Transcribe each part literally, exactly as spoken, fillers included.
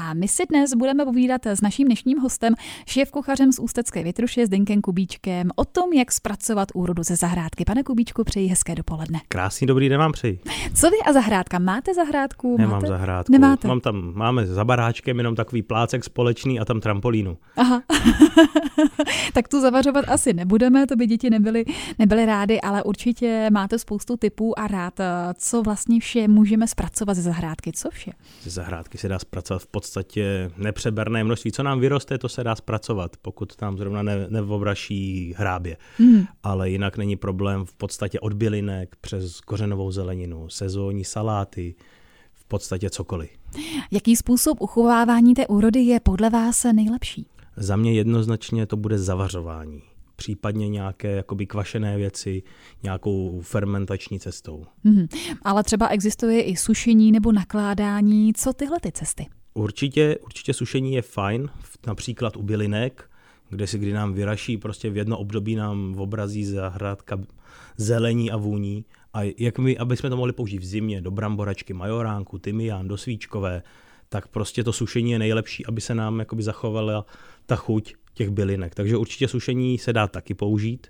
a my si dnes budeme povídat s naším dnešním hostem, šéfkuchařem z Ústecké Větruše Zdeňkem Kubíčkem, o tom, jak zpracovat úrodu ze zahrádky. Pane Kubíčku, přeji hezké dopoledne. Krásný dobrý den vám přeji. Co vy a zahrádka? Máte zahrádku? Nemám Máte? zahrádku. Nemáte? Mám tam, máme za baráčkem jenom takový plácek společný a tam trampolínu. Aha. Tak tu zavařovat asi nebudeme, to by děti nebyly, nebyly rády, ale určitě máte spoustu tipů a rád, co vlastně vše můžeme zpracovat ze zahrádky. Co vše? Ze zahrádky se dá zpracovat v podstatě nepřeberné množství. Co nám vyroste, to se dá zpracovat, pokud tam zrovna ne, neobraší hrábě. Hmm. Ale jinak není problém v podstatě od bylinek přes kořenovou zeleninu, sezónní saláty, v podstatě cokoliv. Jaký způsob uchovávání té úrody je podle vás nejlepší? Za mě jednoznačně to bude zavařování. Případně nějaké jakoby kvašené věci, nějakou fermentační cestou. Hmm, ale třeba existuje i sušení nebo nakládání. Co tyhle ty cesty? Určitě, určitě sušení je fajn, například u bylinek, kde si kdy nám vyraší, prostě v jedno období nám obrazí zahrádka zelení a vůní. A jak my, aby jsme to mohli použít v zimě, do bramboračky, majoránku, tymián, do svíčkové, tak prostě to sušení je nejlepší, aby se nám jakoby zachovala ta chuť těch bylinek. Takže určitě sušení se dá taky použít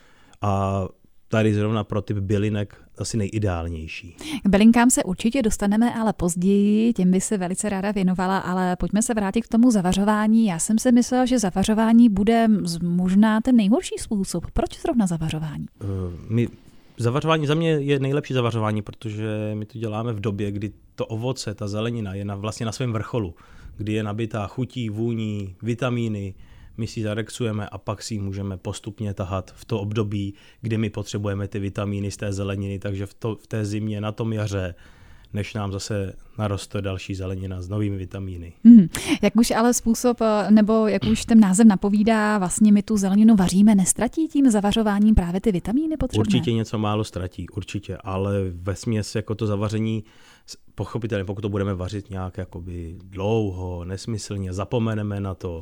a tady zrovna pro typ bylinek asi nejideálnější. K bylinkám se určitě dostaneme, ale později, těm by se velice ráda věnovala, ale pojďme se vrátit k tomu zavařování. Já jsem si myslela, že zavařování bude možná ten nejhorší způsob. Proč zrovna zavařování? Uh, my, zavařování za mě je nejlepší zavařování, protože my to děláme v době, kdy to ovoce, ta zelenina je na, vlastně na svém vrcholu, kdy je nabitá chutí, vůní, vitamíny, my si zarexujeme a pak si ji můžeme postupně tahat v to období, kdy my potřebujeme ty vitamíny z té zeleniny, takže v, to, v té zimě, na tom jaře, než nám zase naroste další zelenina s novými vitamíny. Hmm. Jak už ale způsob, nebo jak už ten název napovídá, vlastně my tu zeleninu vaříme, nestratí tím zavařováním právě ty vitamíny potřebné? Určitě něco málo ztratí, určitě, ale vesměs jako to zavaření, pochopitelně pokud to budeme vařit nějak jakoby dlouho, nesmyslně, zapomeneme na to,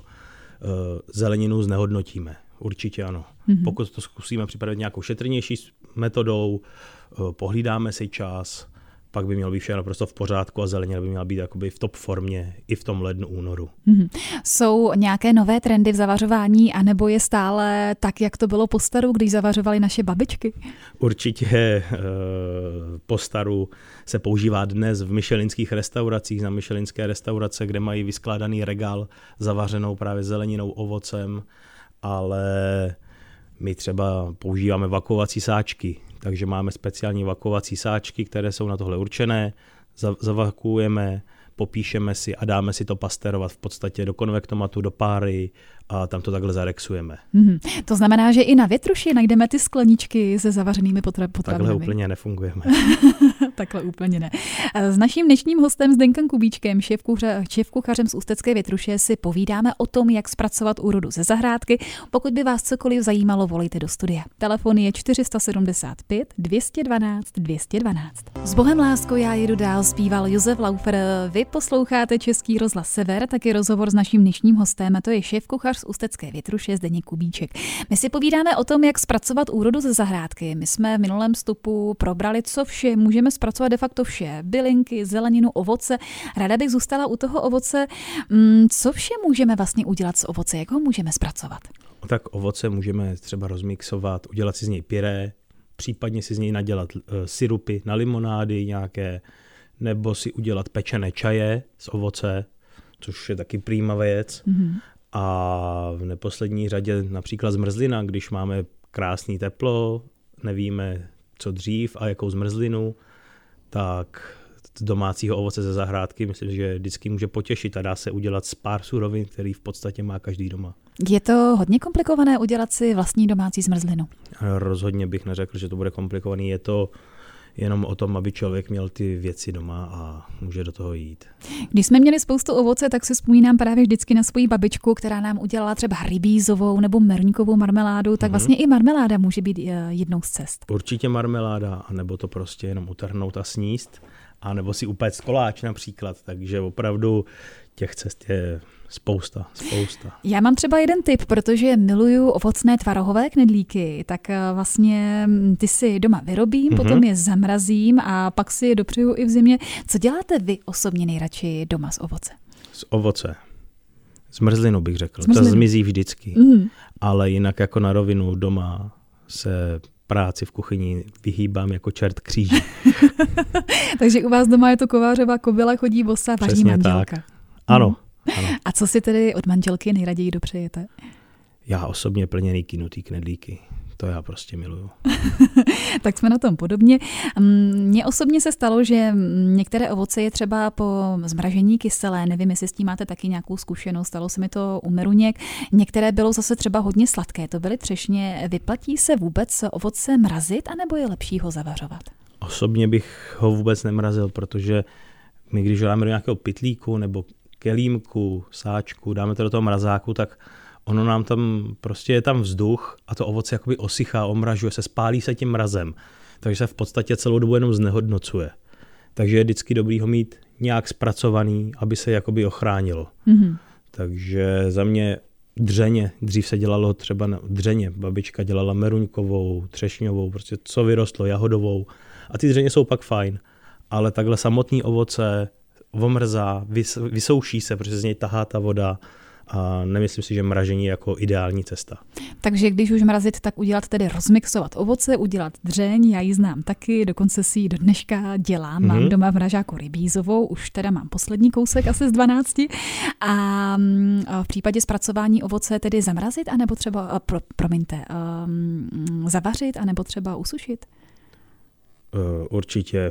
zeleninu znehodnotíme. Určitě ano. Mm-hmm. Pokud to zkusíme připravit nějakou šetrnější metodou, pohlídáme si čas, pak by mělo být všechno prostě v pořádku a zelenina by měla být jakoby v top formě i v tom lednu, únoru. Mm-hmm. Jsou nějaké nové trendy v zavařování, anebo je stále tak, jak to bylo po staru, když zavařovaly naše babičky? Určitě po staru se používá dnes v michelinských restauracích, na michelinské restaurace, kde mají vyskládaný regál zavařenou právě zeleninou, ovocem, ale my třeba používáme vakuovací sáčky, takže máme speciální vakuovací sáčky, které jsou na tohle určené, zavakuujeme, popíšeme si a dáme si to pasterovat v podstatě do konvektomatu, do páry a tam to takhle zarexujeme. Mm-hmm. To znamená, že i na Větruši najdeme ty skleničky se zavařenými potravinami. Takhle úplně nefungujeme. Takhle úplně ne. S naším dnešním hostem Zdeňkem Kubíčkem, šéfkuchařem z Ústecké Větruše, si povídáme o tom, jak zpracovat úrodu ze zahrádky. Pokud by vás cokoliv zajímalo, volejte do studia. Telefon je čtyři sedmdesát pět, dvě stě dvanáct, dvě stě dvanáct. S Bohem lásko, já jedu dál, zpíval Josef Laufer. Vy posloucháte Český rozhlas Sever, taky rozhovor s naším dnešním hostem, a to je šéfkuchař z Ústecké Větruše Zdeněk Kubíček. My si povídáme o tom, jak zpracovat úrodu ze zahrádky. My jsme v minulém vstupu probrali, co vše můžeme zpracovat, de facto vše. Bylinky, zeleninu, ovoce. Ráda bych zůstala u toho ovoce. Co vše můžeme vlastně udělat z ovoce? Jak ho můžeme zpracovat? Tak ovoce můžeme třeba rozmixovat, udělat si z něj pyré, případně si z něj nadělat uh, sirupy na limonády nějaké, nebo si udělat pečené čaje z ovoce, což je taky prýma věc. Mm-hmm. A v neposlední řadě například zmrzlina, když máme krásný teplo, nevíme co dřív a jakou zmrzlinu, tak z domácího ovoce ze zahrádky myslím, že vždycky může potěšit a dá se udělat z pár surovin, který v podstatě má každý doma. Je to hodně komplikované udělat si vlastní domácí zmrzlinu? Rozhodně bych neřekl, že to bude komplikovaný. Je to jenom o tom, aby člověk měl ty věci doma a může do toho jít. Když jsme měli spoustu ovoce, tak si vzpomínám právě vždycky na svoji babičku, která nám udělala třeba rybízovou nebo merňkovou marmeládu, tak mm-hmm. vlastně i marmeláda může být jednou z cest. Určitě marmeláda, anebo to prostě jenom utrhnout a sníst, anebo si upéct koláč například, takže opravdu těch cest je spousta, spousta. Já mám třeba jeden tip, protože miluju ovocné tvarohové knedlíky, tak vlastně ty si doma vyrobím, mm-hmm. potom je zamrazím a pak si je dopřeju i v zimě. Co děláte vy osobně nejradši doma z ovoce? Z ovoce. Zmrzlinu bych řekl. Zmrzlinu. Ta zmizí vždycky. Mm. Ale jinak jako na rovinu doma se práci v kuchyni vyhýbám jako čert kříží. Takže u vás doma je to kovářová kobyla, chodí bosa, vaří manželka. Tak. Ano, mm. ano. A co si tedy od manželky nejraději dopřejete? Já osobně plněný kynutý knedlíky. To já prostě miluju. Tak jsme na tom podobně. Mně osobně se stalo, že některé ovoce je třeba po zmražení kyselé. Nevím, jestli s tím máte taky nějakou zkušenost. Stalo se mi to u meruněk. Některé bylo zase třeba hodně sladké. To byly třešně. Vyplatí se vůbec ovoce mrazit, anebo je lepší ho zavařovat? Osobně bych ho vůbec nemrazil, protože my, když ho dáme do nějakého pytlíku nebo kelímku, sáčku, dáme to do toho mrazáku, tak ono nám tam, prostě je tam vzduch a to ovoce jakoby osychá, omražuje se, spálí se tím mrazem. Takže se v podstatě celou dobu jenom znehodnocuje. Takže je vždycky dobrý ho mít nějak zpracovaný, aby se jakoby ochránilo. Mm-hmm. Takže za mě dřeně, dřív se dělalo třeba na dřeně, babička dělala meruňkovou, třešňovou, prostě co vyrostlo, jahodovou. A ty dřeně jsou pak fajn, ale takhle samotný ovoce omrzá, vys, vysouší se, protože z něj tahá ta voda. A nemyslím si, že mražení je jako ideální cesta. Takže když už mrazit, tak udělat tedy rozmixovat ovoce, udělat dřeň, já ji znám taky, dokonce si ji do dneška dělám, mm-hmm. mám doma v mražáku rybízovou, už teda mám poslední kousek asi z dvanácti. A v případě zpracování ovoce tedy zamrazit, anebo třeba, pro, promiňte, um, zavařit, anebo třeba usušit? Uh, určitě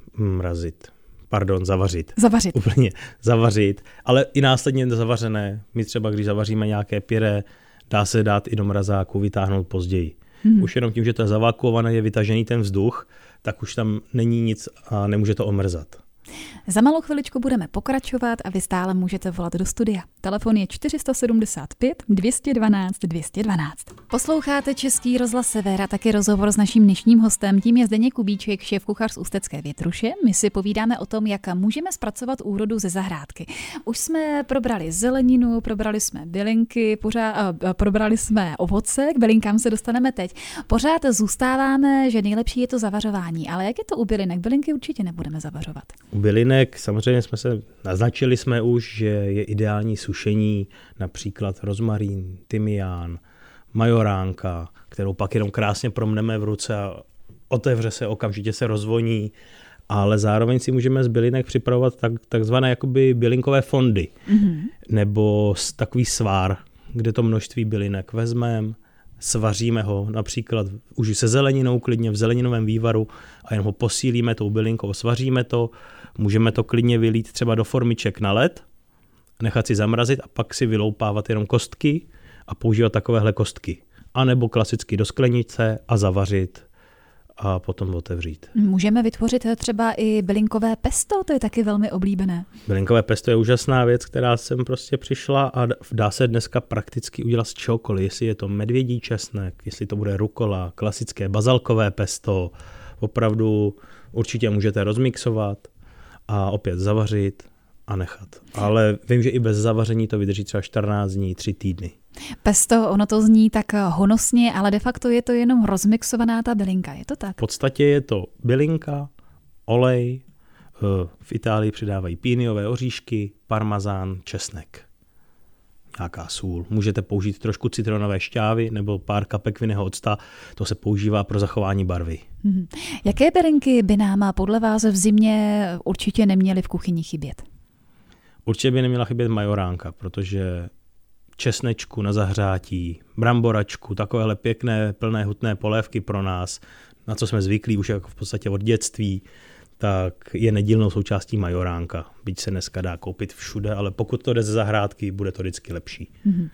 mrazit. Pardon, zavařit. Zavařit. Úplně zavařit, ale i následně zavařené. My třeba, když zavaříme nějaké pyré, dá se dát i do mrazáku, vytáhnout později. Hmm. Už jenom tím, že to je zavakuované, je vytažený ten vzduch, tak už tam není nic a nemůže to omrzat. Za malou chviličku budeme pokračovat a vy stále můžete volat do studia. Telefon je čtyři sedm pět, dvě jedna dva, dvě jedna dva. Posloucháte Český rozhlas Sever a taky rozhovor s naším dnešním hostem. Tím je Zdeněk Kubíček, šéfkuchař z Ústecké Větruše. My si povídáme o tom, jak můžeme zpracovat úrodu ze zahrádky. Už jsme probrali zeleninu, probrali jsme bylinky, pořád, uh, probrali jsme ovoce, k bylinkám se dostaneme teď. Pořád zůstáváme, že nejlepší je to zavařování, ale jak je to u bylinek? Bylinky určitě nebudeme zavařovat. U bylinek samozřejmě jsme se naznačili jsme už, že je ideální sušení, například rozmarín, tymián, majoránka, kterou pak jenom krásně promneme v ruce a otevře se, okamžitě se rozvoní, ale zároveň si můžeme z bylinek připravovat tak, takzvané jakoby bylinkové fondy, mm-hmm. nebo takový svár, kde to množství bylinek vezmeme, svaříme ho například už se zeleninou klidně v zeleninovém vývaru a jen ho posílíme tou bylinkou, svaříme to, můžeme to klidně vylít třeba do formiček na led, nechat si zamrazit a pak si vyloupávat jenom kostky a používat takovéhle kostky. A nebo klasicky do sklenice a zavařit a potom otevřít. Můžeme vytvořit třeba i bylinkové pesto, to je taky velmi oblíbené. Bylinkové pesto je úžasná věc, která sem prostě přišla a dá se dneska prakticky udělat z čehokoliv. Jestli je to medvědí česnek, jestli to bude rukola, klasické bazalkové pesto, opravdu určitě můžete rozmixovat a opět zavařit a nechat. Ale vím, že i bez zavaření to vydrží třeba čtrnáct dní, tři týdny. Pesto, ono to zní tak honosně, ale de facto je to jenom rozmixovaná ta bylinka, je to tak? V podstatě je to bylinka, olej, v Itálii přidávají píniové oříšky, parmazán, česnek. Nějaká sůl. Můžete použít trošku citronové šťávy nebo pár kapek vinného octa, to se používá pro zachování barvy. Hmm. Jaké bylinky by nám podle vás v zimě určitě neměly v kuchyni chybět? Určitě by neměla chybět majoránka, protože česnečku na zahřátí, bramboračku, takovéhle pěkné, plné hutné polévky pro nás, na co jsme zvyklí už jako v podstatě od dětství, tak je nedílnou součástí majoránka. Byť se dneska dá koupit všude, ale pokud to jde ze zahrádky, bude to vždycky lepší.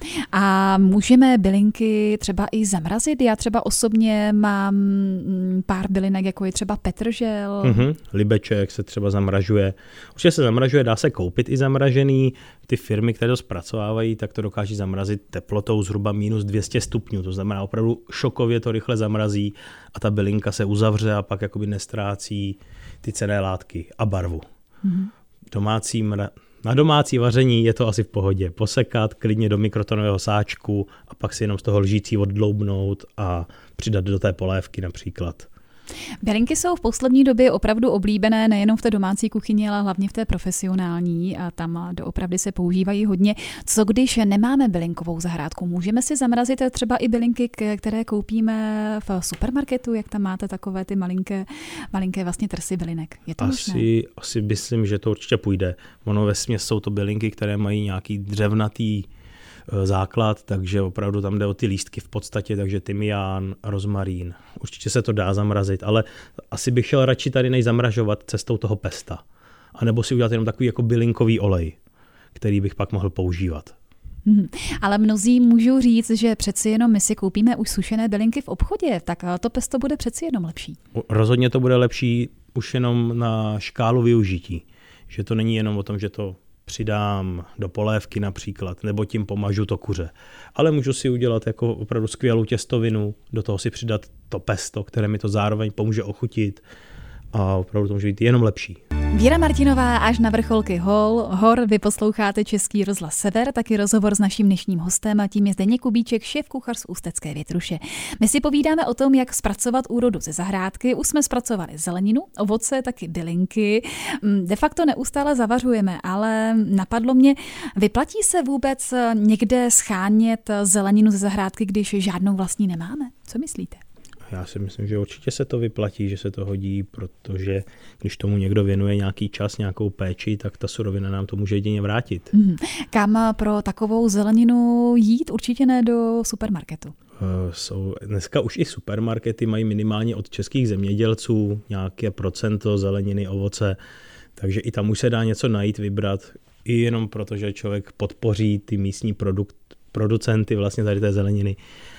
A můžeme bylinky třeba i zamrazit? Já třeba osobně mám pár bylinek, jako je třeba petržel. Mm-hmm. Libeček se třeba zamražuje. Určitě se zamražuje, dá se koupit i zamražený. Ty firmy, které to zpracovávají, tak to dokáží zamrazit teplotou zhruba minus dvě stě stupňů. To znamená opravdu šokově to rychle zamrazí a ta bylinka se uzavře a pak jakoby nestrácí ty cenné látky a barvu. Mm-hmm. Domácí mra... Na domácí vaření je to asi v pohodě. Posekat klidně do mikrotonového sáčku a pak si jenom z toho lžící oddloubnout a přidat do té polévky například. Bylinky jsou v poslední době opravdu oblíbené nejenom v té domácí kuchyni, ale hlavně v té profesionální a tam doopravdy se používají hodně. Co když nemáme bylinkovou zahrádku? Můžeme si zamrazit třeba i bylinky, které koupíme v supermarketu, jak tam máte takové ty malinké, malinké vlastně trsy bylinek. Je to asi, možné? Asi myslím, že to určitě půjde. Ono vesměs jsou to bylinky, které mají nějaký dřevnatý základ, takže opravdu tam jde o ty lístky v podstatě, takže tymián, rozmarín. Určitě se to dá zamrazit, ale asi bych šel radši tady než zamražovat cestou toho pesta. A nebo si udělat jenom takový jako bylinkový olej, který bych pak mohl používat. Hmm. Ale mnozí můžou říct, že přeci jenom my si koupíme už sušené bylinky v obchodě, tak to pesto bude přeci jenom lepší. Rozhodně to bude lepší už jenom na škálu využití. Že to není jenom o tom, že to přidám do polévky například, nebo tím pomažu to kuře. Ale můžu si udělat jako opravdu skvělou těstovinu, do toho si přidat to pesto, které mi to zároveň pomůže ochutit a opravdu to může být jenom lepší. Věra Martinová až na vrcholky hol, hor, vy posloucháte Český rozhlas Sever, taky rozhovor s naším dnešním hostem a tím je Zdeněk Kubíček, šéfkuchař z Ústecké Větruše. My si povídáme o tom, jak zpracovat úrodu ze zahrádky, už jsme zpracovali zeleninu, ovoce, taky bylinky, de facto neustále zavařujeme, ale napadlo mě, vyplatí se vůbec někde schánět zeleninu ze zahrádky, když žádnou vlastní nemáme? Co myslíte? Já si myslím, že určitě se to vyplatí, že se to hodí, protože když tomu někdo věnuje nějaký čas, nějakou péči, tak ta surovina nám to může jedině vrátit. Hmm. Kam pro takovou zeleninu jít? Určitě ne do supermarketu. Jsou, dneska už i supermarkety mají minimálně od českých zemědělců nějaké procento zeleniny, ovoce, takže i tam už se dá něco najít, vybrat, i jenom proto, že člověk podpoří ty místní produkt, producenty vlastně tady té zeleniny,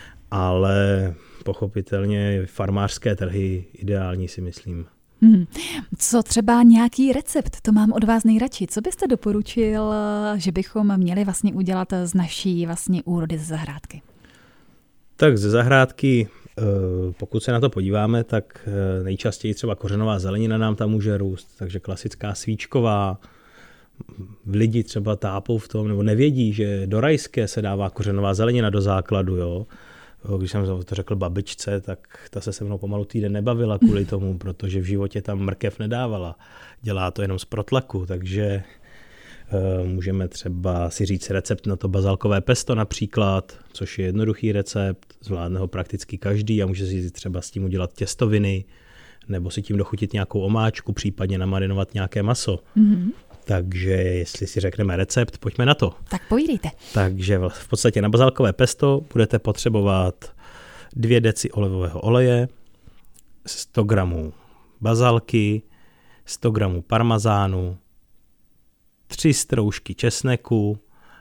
ale pochopitelně farmářské trhy ideální, si myslím. Hmm. Co třeba nějaký recept, to mám od vás nejradši. Co byste doporučil, že bychom měli vlastně udělat z naší vlastně úrody ze zahrádky? Tak ze zahrádky, pokud se na to podíváme, tak nejčastěji třeba kořenová zelenina nám tam může růst, takže klasická svíčková. Lidi třeba tápou v tom, nebo nevědí, že do rajské se dává kořenová zelenina do základu, jo. Když jsem to řekl babičce, tak ta se se mnou pomalu týden nebavila kvůli tomu, protože v životě tam mrkev nedávala. Dělá to jenom z protlaku, takže uh, můžeme třeba si říct recept na to bazalkové pesto například, což je jednoduchý recept, zvládne ho prakticky každý a může si třeba s tím udělat těstoviny, nebo si tím dochutit nějakou omáčku, případně namarinovat nějaké maso. Mm-hmm. Takže jestli si řekneme recept, pojďme na to. Tak povídejte. Takže v podstatě na bazalkové pesto budete potřebovat dvě deci olivového oleje, sto gramů bazalky, sto gramů parmazánu, tři stroužky česneku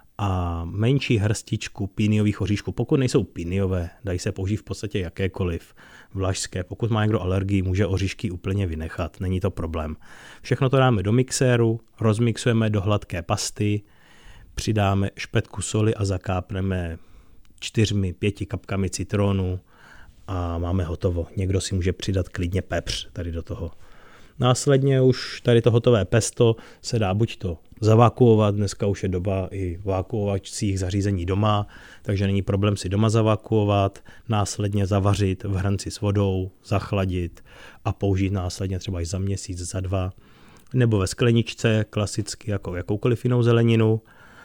a menší hrstičku píniových oříšků. Pokud nejsou píniové, dají se použít v podstatě jakékoliv vlašské. Pokud má někdo alergii, může oříšky úplně vynechat, není to problém. Všechno to dáme do mixéru, rozmixujeme do hladké pasty, přidáme špetku soli a zakápneme čtyřmi, pěti kapkami citronu a máme hotovo. Někdo si může přidat klidně pepř tady do toho. Následně už tady to hotové pesto se dá buď to zavakuovat, dneska už je doba i vakuovacích zařízení doma, takže není problém si doma zavakuovat, následně zavařit v hrnci s vodou, zachladit a použít následně třeba i za měsíc, za dva, nebo ve skleničce klasicky jako jakoukoliv jinou zeleninu,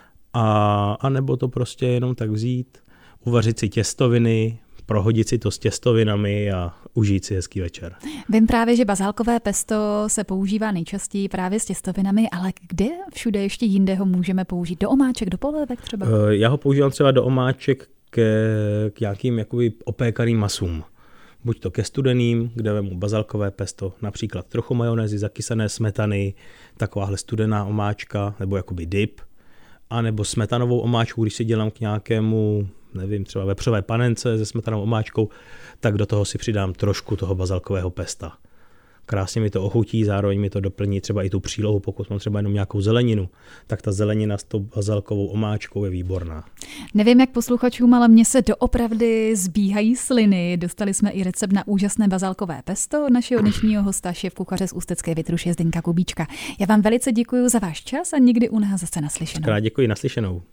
a, a nebo to prostě jenom tak vzít, uvařit si těstoviny, prohodit si to s těstovinami a užít si hezký večer. Vím právě, že bazálkové pesto se používá nejčastěji právě s těstovinami, ale kde všude ještě jinde ho můžeme použít? Do omáček, do polévek třeba? Já ho používám třeba do omáček ke, k nějakým jakoby opékaným masům. Buď to ke studeným, kde vemu bazalkové pesto, například trochu majonézy, zakysané smetany, takováhle studená omáčka, nebo jakoby dip, anebo smetanovou omáčku, když si dělám k nějakému, nevím, třeba vepřové panence se smetanovou omáčkou, tak do toho si přidám trošku toho bazalkového pesta. Krásně mi to ochutí, zároveň mi to doplní třeba i tu přílohu, pokud mám třeba jenom nějakou zeleninu, tak ta zelenina s tou bazalkovou omáčkou je výborná. Nevím, jak posluchačům, ale mně se doopravdy zbíhají sliny. Dostali jsme i recept na úžasné bazalkové pesto od našeho dnešního hosta, šéfkuchaře z Ústecké Větruše Zdeňka Kubíčka. Já vám velice děkuji za váš čas a někdy u nás zase naslyšenou. Krát děkuji, naslyšenou.